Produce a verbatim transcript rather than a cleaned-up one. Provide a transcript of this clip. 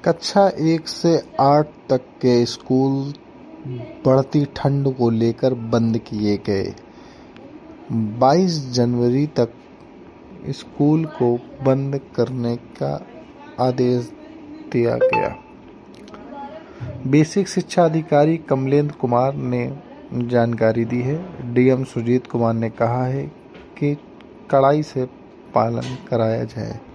कक्षा एक से आठ तक के स्कूल बढ़ती ठंड को लेकर बंद किए गए। बाईस जनवरी तक स्कूल को बंद करने का आदेश दिया गया। बेसिक शिक्षा अधिकारी कमलेंद्र कुमार ने जानकारी दी है। डीएम सुजीत कुमार ने कहा है कि कड़ाई से पालन कराया जाए।